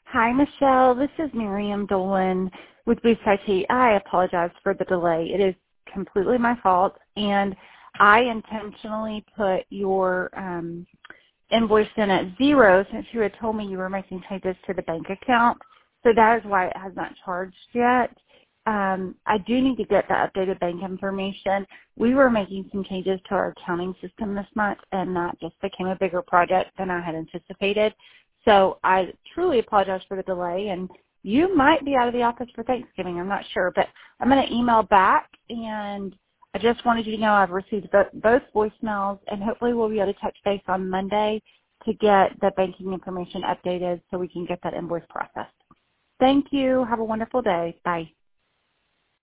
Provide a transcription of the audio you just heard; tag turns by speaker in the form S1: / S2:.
S1: Hi, Michelle. This is Miriam Dolan with Boost IT. I apologize for the delay. It is completely my fault, and I intentionally put your invoice in at zero since you had told me you were making changes to the bank account. So that is why it has not charged yet. I do need to get the updated bank information. We were making some changes to our accounting system this month, and that just became a bigger project than I had anticipated. So I truly apologize for the delay, and you might be out of the office for Thanksgiving. I'm not sure, but I'm going to email back, and I just wanted you to know I've received both voicemails, and hopefully we'll be able to touch base on Monday to get the banking information updated so we can get that invoice processed. Thank you. Have a wonderful day. Bye.